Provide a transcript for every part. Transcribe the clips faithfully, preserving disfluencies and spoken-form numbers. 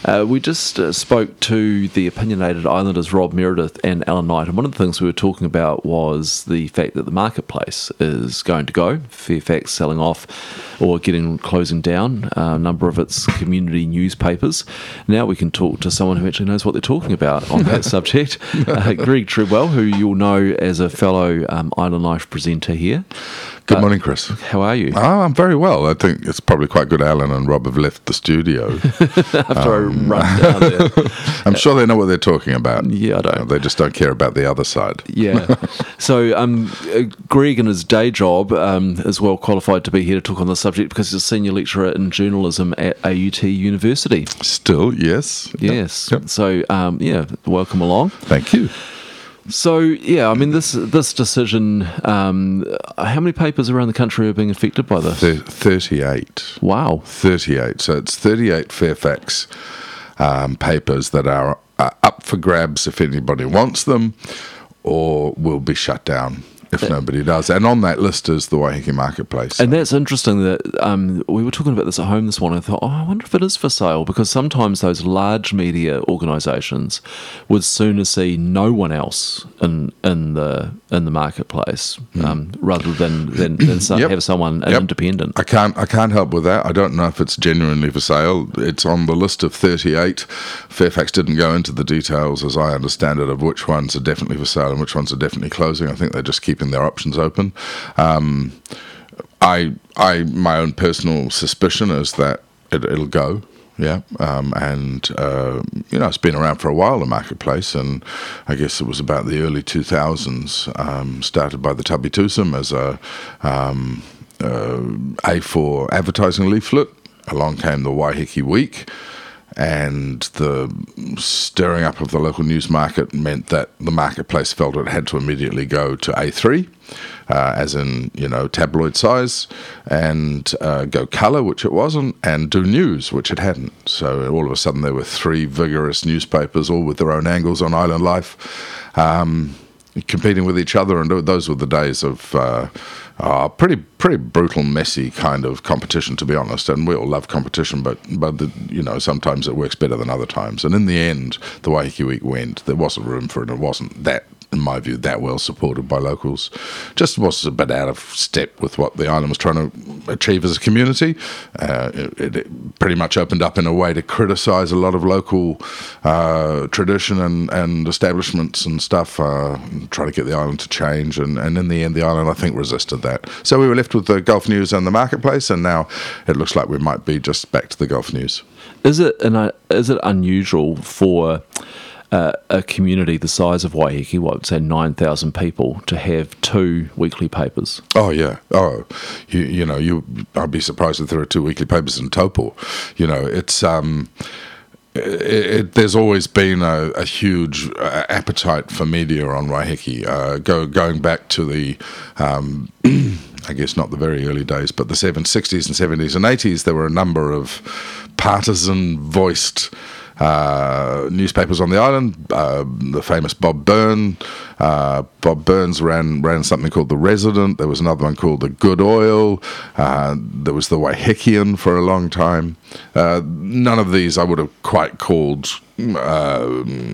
Uh, we just uh, spoke to the opinionated islanders Rob Meredith and Alan Knight, and one of the things we were talking about was the fact that the marketplace is going to go. Fairfax selling off or getting closing down a number of its community newspapers. Now we can talk to someone who actually knows what they're talking about on that subject. Uh, Greg Treadwell, who you'll know as a fellow um, Island Life presenter here. Good Uh, morning, Chris. How are you? Oh, I'm very well. I think it's probably quite good Alan and Rob have left the studio. After um, I run down there. I'm sure they know what they're talking about. Yeah, I don't. You know, they just don't care about the other side. Yeah. So um, uh, Greg, in his day job, um, is well qualified to be here to talk on the subject because he's a senior lecturer in journalism at A U T University. Still, yes. Yes. Yep. So, um, yeah, welcome along. Thank you. So, yeah, I mean, this this decision, um, how many papers around the country are being affected by this? Thir- thirty-eight. Wow. thirty-eight. So it's thirty-eight Fairfax um, papers that are uh, up for grabs if anybody wants them, or will be shut down if nobody does. And on that list is the Waiheke Marketplace. And that's interesting that um, we were talking about this at home this morning. I thought, oh, I wonder if it is for sale, because sometimes those large media organisations would sooner see no one else in in the in the marketplace Mm. um, rather than than, than some, Yep. have someone an Yep. independent. I can't I can't help with that. I don't know if it's genuinely for sale. It's on the list of thirty-eight. Fairfax didn't go into the details, as I understand it, of which ones are definitely for sale and which ones are definitely closing. I think they're just keeping their options open. Um, I I my own personal suspicion is that it, it'll go. Yeah, um, and uh, you know, it's been around for a while, the marketplace, and I guess it was about the early two thousands, um, started by the Tabi Tusum as a um, uh, A four advertising leaflet. Along came the Waiheke Week, and the stirring up of the local news market meant that the marketplace felt it had to immediately go to A three, uh, as in, you know, tabloid size, and uh, go colour, which it wasn't, and do news, which it hadn't. So all of a sudden there were three vigorous newspapers, all with their own angles on island life, um, competing with each other, and those were the days of uh, uh, pretty pretty brutal, messy kind of competition, to be honest. And we all love competition, but but the, you know, sometimes it works better than other times. And in the end, the Waiheke Week went. There wasn't room for it. It wasn't that, in my view, that well supported by locals. Just was a bit out of step with what the island was trying to achieve as a community. Uh, it, it pretty much opened up in a way to criticise a lot of local uh, tradition and, and establishments and stuff, uh, and try to get the island to change. And, and in the end, the island, I think, resisted that. So we were left with the Gulf News and the marketplace, and now it looks like we might be just back to the Gulf News. Is it an, uh, is it unusual for Uh, a community the size of Waiheke, what, say nine thousand people, to have two weekly papers? Oh yeah. Oh, you you know you. I'd be surprised if there are two weekly papers in Taupo. You know, it's um, it, it, there's always been a, a huge uh, appetite for media on Waiheke. Uh, go going back to the. Um, I guess not the very early days, but the seven sixties and seventies and eighties, there were a number of partisan voiced Uh, newspapers on the island. Uh, the famous Bob Byrne. Uh, Bob Burns ran ran something called The Resident. There was another one called The Good Oil. Uh, there was The Waihekian for a long time. Uh, none of these I would have quite called, uh,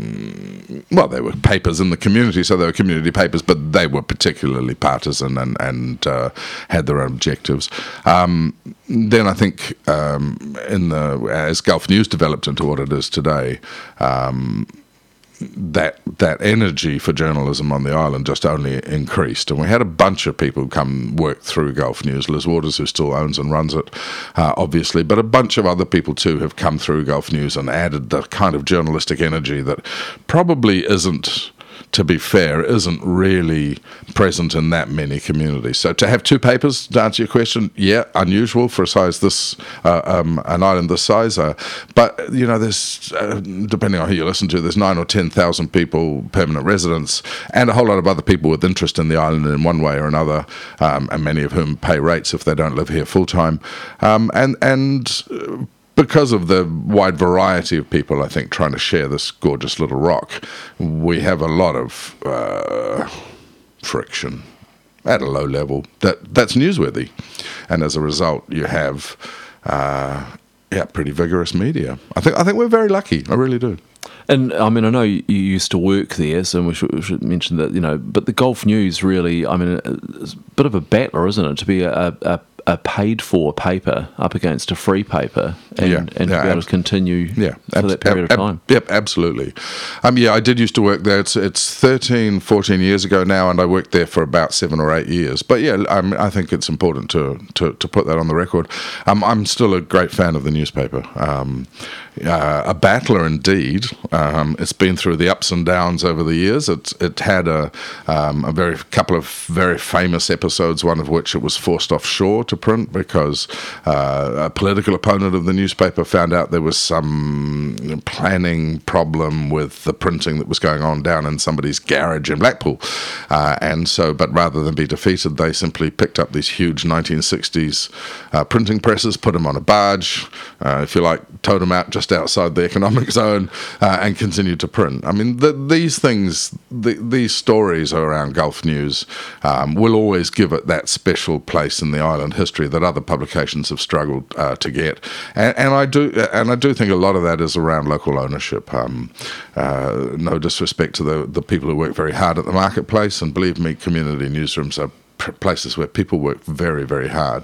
well, they were papers in the community, so they were community papers, but they were particularly partisan and, and uh, had their own objectives. Um, then I think um, in the as Gulf News developed into what it is today, um, that that energy for journalism on the island just only increased. And we had a bunch of people come work through Gulf News. Liz Waters, who still owns and runs it, uh, obviously, but a bunch of other people too have come through Gulf News and added the kind of journalistic energy that probably isn't, to be fair, isn't really present in that many communities. So to have two papers, to answer your question, yeah, unusual for a size this, uh, um, an island this size. Uh, but, you know, there's, uh, depending on who you listen to, there's nine or ten thousand people, permanent residents, and a whole lot of other people with interest in the island in one way or another, um, and many of whom pay rates if they don't live here full time. Um, and, and, uh, because of the wide variety of people, I think, trying to share this gorgeous little rock, we have a lot of uh, friction at a low level that that's newsworthy. And as a result, you have uh, yeah, pretty vigorous media. I think I think we're very lucky. I really do. And I mean, I know you used to work there, so we should, we should mention that, you know, but the Gulf News really, I mean, it's a bit of a battler, isn't it, to be a, a, a paid-for paper up against a free paper and, yeah, and yeah, to be able ab- to continue yeah, for ab- that period ab- of time. Ab- yep, absolutely. Um, yeah, I did used to work there. It's it's thirteen, fourteen years ago now, and I worked there for about seven or eight years. But yeah, um, I think it's important to, to, to put that on the record. Um, I'm still a great fan of the newspaper. Um, uh, a battler indeed. Um, it's been through the ups and downs over the years. It it had a um, a very couple of very famous episodes. One of which it was forced offshore to print because uh, a political opponent of the newspaper found out there was some planning problem with the printing that was going on down in somebody's garage in Blackpool, uh, and so but rather than be defeated, they simply picked up these huge nineteen sixties uh, printing presses, put them on a barge, uh, if you like, towed them out just outside the economic zone, uh, and continued to print. I mean, the, these things, the, these stories around Gulf News um, will always give it that special place in the island history that other publications have struggled uh, to get. And, and I do, and I do think a lot of that is around local ownership. Um, uh, no disrespect to the the people who work very hard at the marketplace, and believe me, community newsrooms are places where people work very, very hard.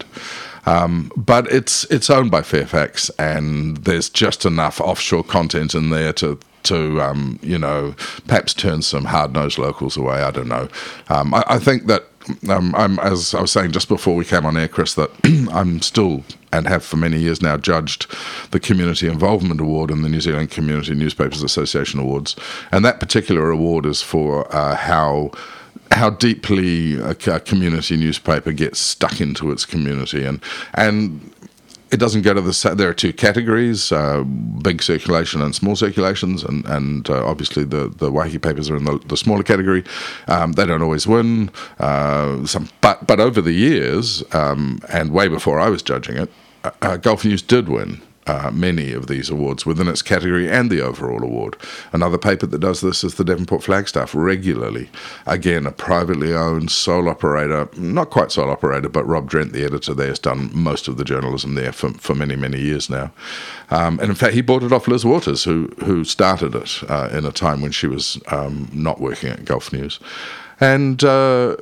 Um, but it's it's owned by Fairfax, and there's just enough offshore content in there to to um, you know, perhaps turn some hard-nosed locals away. I don't know. Um, I, I think that um, I'm, as I was saying just before we came on air, Chris, that I'm still and have for many years now judged the Community Involvement Award and the New Zealand Community Newspapers Association Awards, and that particular award is for uh, how. how deeply a, a community newspaper gets stuck into its community, and and it doesn't go to the. There are two categories: uh, big circulation and small circulations, and and uh, obviously the the Waiheke papers are in the, the smaller category. Um, they don't always win. Uh, some, but but over the years, um, and way before I was judging it, uh, uh, Gulf News did win. Uh, many of these awards within its category and the overall award. Another paper that does this is the Devonport Flagstaff regularly. Again, a privately owned sole operator, not quite sole operator, but Rob Drent, the editor there, has done most of the journalism there for, for many, many years now. Um, and in fact, he bought it off Liz Waters, who who started it uh, in a time when she was um, not working at Gulf News. And uh,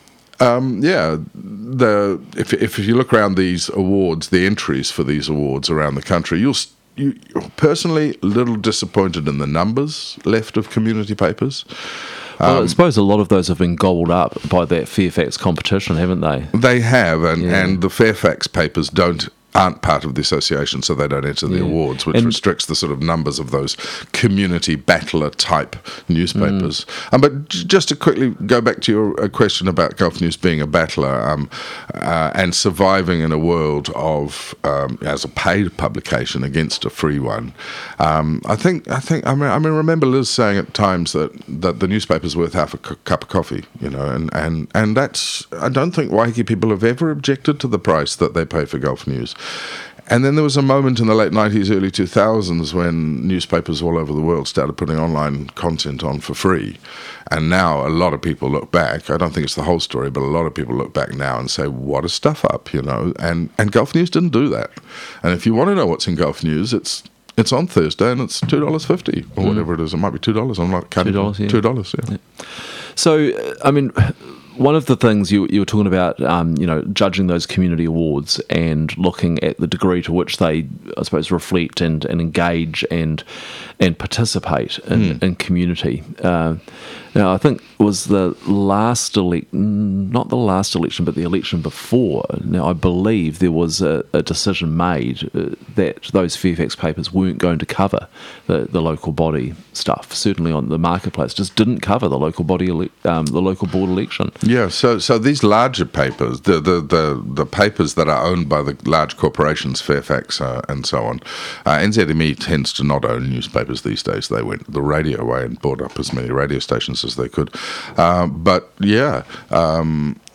Um, yeah, the if if you look around these awards, the entries for these awards around the country, you'll you personally a little disappointed in the numbers left of community papers. Well, Um, I suppose a lot of those have been gobbled up by that Fairfax competition, haven't they? They have, and, Yeah. and the Fairfax papers don't aren't part of the association, so they don't enter the Yeah. awards, which And- restricts the sort of numbers of those community battler type newspapers. Mm. Um, but j- just to quickly go back to your uh, question about Gulf News being a battler um, uh, and surviving in a world of um, as a paid publication against a free one, um, I think I think I mean I mean remember Liz saying at times that that the newspaper's worth half a cu- cup of coffee, you know, and and and that's I don't think Waiheke people have ever objected to the price that they pay for Gulf News. And then there was a moment in the late nineties, early two thousands when newspapers all over the world started putting online content on for free. And now a lot of people look back. I don't think it's the whole story, but a lot of people look back now and say, what a stuff up, you know. And, and Gulf News didn't do that. And if you want to know what's in Gulf News, it's it's on Thursday and it's two dollars fifty or whatever it is. It might be two dollars. I'm not cutting two dollars, yeah. two dollars, yeah. yeah. So, I mean, one of the things you, you were talking about, um, you know, judging those community awards and looking at the degree to which they, I suppose, reflect and, and engage and and participate in, Mm. in community. Uh, now, I think it was the last election, not the last election, but the election before. Now, I believe there was a, a decision made uh, that those Fairfax papers weren't going to cover the, the local body stuff. Certainly on the marketplace, just didn't cover the local body, ele- um, the local board election. Yeah, so so these larger papers, the the, the, the papers that are owned by the large corporations, Fairfax uh, and so on, uh, N Z M E tends to not own newspapers these days. They went the radio way and bought up as many radio stations as they could. Uh, but yeah, um,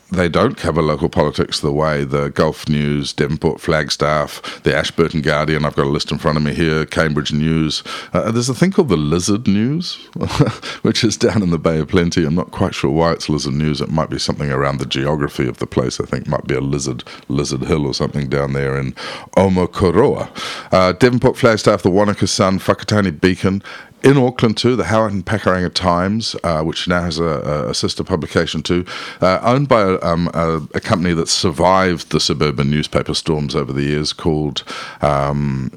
they don't cover local politics the way the Gulf News, Devonport Flagstaff, the Ashburton Guardian, I've got a list in front of me here, Cambridge News. Uh, there's a thing called the Lizard News, which is down in the Bay of Plenty. I'm not quite sure why it's Lizard News. It might be something around the geography of the place. I think it might be a lizard, lizard hill or something down there in Omokoroa. Uh, Devonport Flagstaff, the Wanaka Sun, Whakatane Beacon. In Auckland too, the Howard and Pakuranga Times, uh, which now has a, a sister publication too, uh, owned by a, um, a, a company that survived the suburban newspaper storms over the years, called um,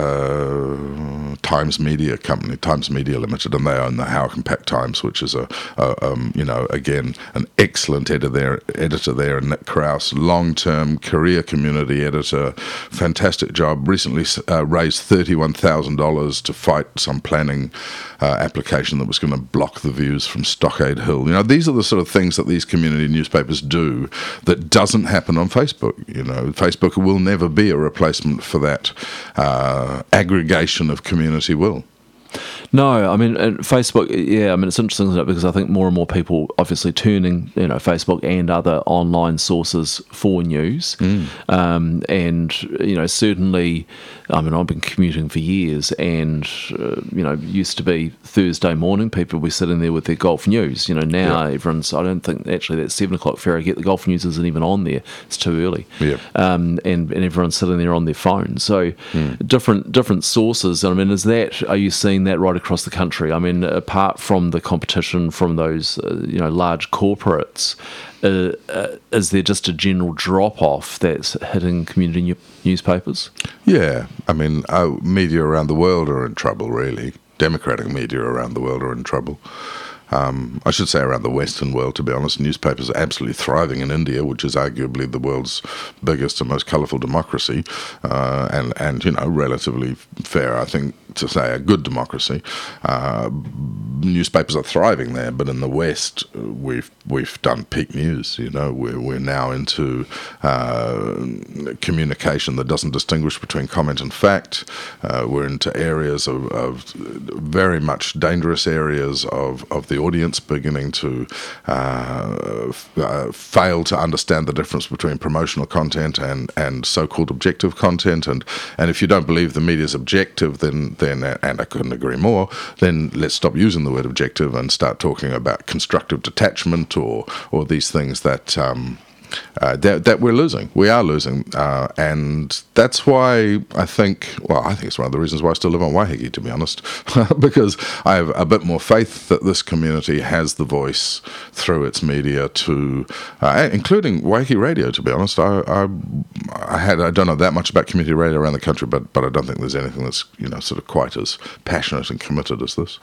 uh, Times Media Company, Times Media Limited, and they own the Howard and Pack Times, which is a, a um, you know, again, an excellent editor there, editor there, and Nick Krause, long-term career community editor, fantastic job. Recently uh, raised thirty-one thousand dollars to fight some planning Uh, application that was going to block the views from Stockade Hill. You know, these are the sort of things that these community newspapers do that doesn't happen on Facebook. You know, Facebook will never be a replacement for that uh, aggregation of community will. No, I mean, and Facebook, yeah, I mean, it's interesting, isn't it? Because I think more and more people obviously turning, you know, Facebook and other online sources for news. Mm. Um, and, you know, certainly, I mean, I've been commuting for years and, uh, you know, used to be Thursday morning, people would be sitting there with their golf news. You know, now yeah. everyone's, I don't think actually that seven o'clock ferry, get the golf news isn't even on there. It's too early. Yeah. Um, and, and everyone's sitting there on their phone. So mm. different, different sources. I mean, is that, are you seeing that right across the country? I mean, apart from the competition from those, uh, you know, large corporates, uh, uh, is there just a general drop-off that's hitting community new- newspapers? Yeah, I mean, uh, media around the world are in trouble, really. Democratic media around the world are in trouble. Um, I should say around the Western world, to be honest. Newspapers are absolutely thriving in India, which is arguably the world's biggest and most colourful democracy, uh, and, and, you know, relatively fair, I think, to say a good democracy. Uh, newspapers are thriving there, but in the West, we've we've done peak news. You know, we're we're now into uh, communication that doesn't distinguish between comment and fact. Uh, we're into areas of, of very much dangerous areas of of the audience beginning to uh, f- uh, fail to understand the difference between promotional content and and so-called objective content. And and if you don't believe the media is objective, then then and I couldn't agree more, then let's stop using the word objective and start talking about constructive detachment or or these things that um, uh, that, that we're losing. We are losing, uh, and that's why I think. Well, I think it's one of the reasons why I still live on Waiheke, to be honest, because I have a bit more faith that this community has the voice through its media to, uh, including Waiheke Radio. To be honest, I, I I had I don't know that much about community radio around the country, but but I don't think there's anything that's, you know, sort of quite as passionate and committed as this.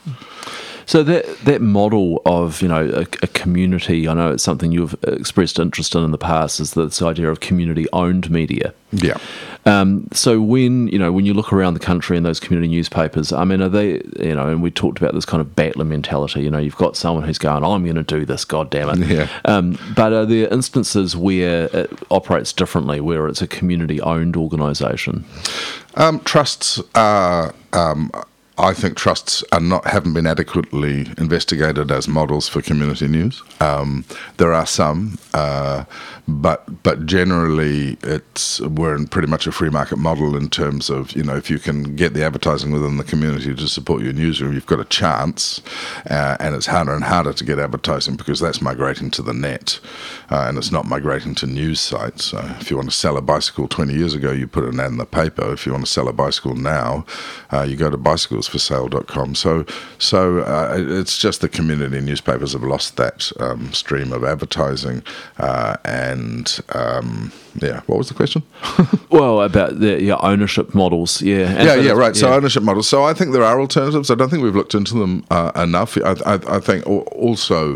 So that that model of, you know, a, a community, I know it's something you've expressed interest in in the past, is this idea of community-owned media. Yeah. Um, so when, you know, when you look around the country in those community newspapers, I mean, are they, you know, and we talked about this kind of battler mentality, you know, you've got someone who's going, I'm going to do this, God damn it. Yeah. Um, but are there instances where it operates differently, where it's a community-owned organisation? Um, trusts are... Um, I think trusts are not haven't been adequately investigated as models for community news. Um, there are some, uh, but but generally it's we're in pretty much a free market model in terms of, you know, if you can get the advertising within the community to support your newsroom, you've got a chance, uh, and it's harder and harder to get advertising because that's migrating to the net, uh, and it's not migrating to news sites. So if you want to sell a bicycle twenty years ago, you put an ad in the paper. If you want to sell a bicycle now, uh, you go to bicycles for sale dot com. So so uh, it's just the community newspapers have lost that um, stream of advertising, uh, and um, yeah, what was the question? Well, about the yeah, ownership models, yeah. And yeah, yeah, right. Yeah. So ownership models. So I think there are alternatives. I don't think we've looked into them uh, enough. I, I, I think also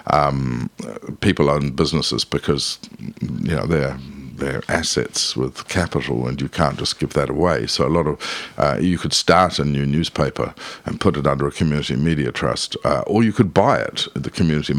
um, people own businesses because, you know, they're their assets with capital, and you can't just give that away. So a lot of uh, you could start a new newspaper and put it under a community media trust, uh, or you could buy it. The community might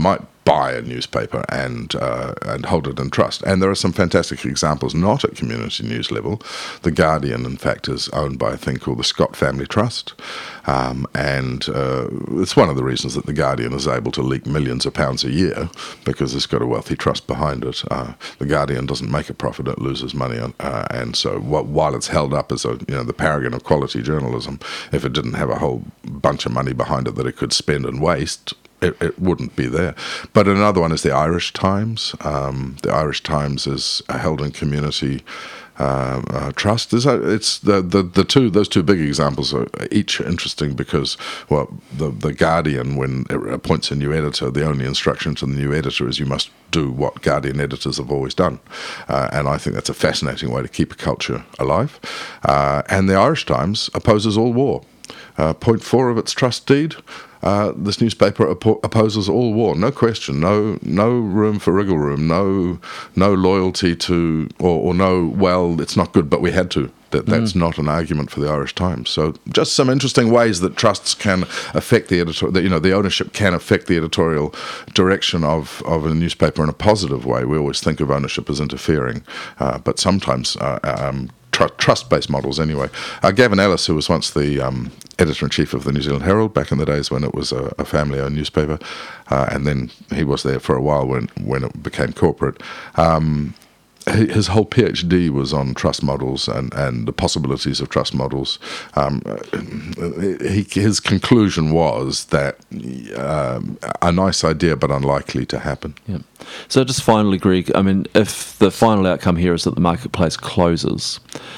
buy a newspaper and uh, and hold it in trust. And there are some fantastic examples, not at community news level. The Guardian, in fact, is owned by a thing called the Scott Family Trust. Um, and uh, it's one of the reasons that the Guardian is able to leak millions of pounds a year, because it's got a wealthy trust behind it. Uh, the Guardian doesn't make a profit, it loses money on, uh, and so wh- while it's held up as a, you know, the paragon of quality journalism, if it didn't have a whole bunch of money behind it that it could spend and waste, It, it wouldn't be there. But another one is the Irish Times. Um, the Irish Times is held in community uh, uh, trust. There's a, it's the, the the two those two big examples are each interesting because, well, the the Guardian, when it appoints a new editor, the only instruction to the new editor is you must do what Guardian editors have always done, uh, and I think that's a fascinating way to keep a culture alive. Uh, and the Irish Times opposes all war. Uh, point four of its trust deed. Uh, this newspaper oppo- opposes all war, no question, no no room for wriggle room, no no loyalty to, or, or no, well, it's not good, but we had to. That That's mm. not an argument for the Irish Times. So just some interesting ways that trusts can affect the editor, that, you know, the ownership can affect the editorial direction of, of a newspaper in a positive way. We always think of ownership as interfering, uh, but sometimes uh, um, tr- trust-based models anyway. Uh, Gavin Ellis, who was once the um, editor-in-chief of the New Zealand Herald back in the days when it was a, a family-owned newspaper, uh, and then he was there for a while when, when it became corporate. Um, his whole PhD was on trust models and, and the possibilities of trust models. Um, he, his conclusion was that um, a nice idea but unlikely to happen. Yeah. So just finally, Greg, I mean, if the final outcome here is that the marketplace closes,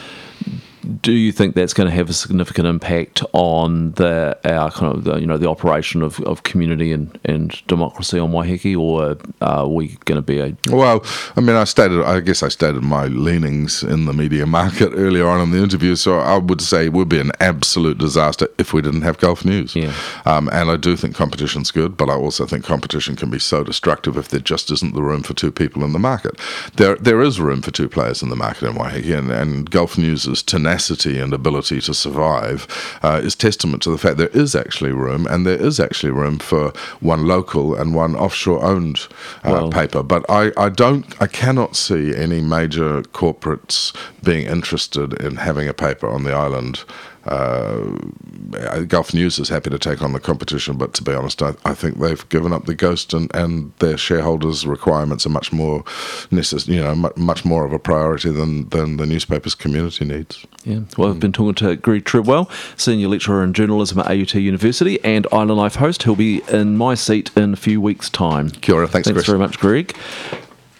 do you think that's going to have a significant impact on the our kind of the, you know the operation of, of community and, and democracy on Waiheke, or are we going to be a? Well, I mean, I stated, I guess I stated my leanings in the media market earlier on in the interview. So I would say it would be an absolute disaster if we didn't have Gulf News. Yeah. Um, and I do think competition's good, but I also think competition can be so destructive if there just isn't the room for two people in the market. There, there is room for two players in the market in Waiheke, and, and Gulf News' tenacity and ability to survive uh, is testament to the fact there is actually room, and there is actually room for one local and one offshore-owned uh, well, paper. But I, I don't, I cannot see any major corporates being interested in having a paper on the island. Uh, Gulf News is happy to take on the competition, but to be honest, I, I think they've given up the ghost, and, and their shareholders' requirements are much more necess- you know, much, much more of a priority than, than the newspaper's community needs. Yeah, well, I've been talking to Greg Treadwell, Senior Lecturer in Journalism at A U T University and Island Life host. He'll be in my seat in a few weeks' time. Kia ora, thanks, Thanks Chris. very much, Greg.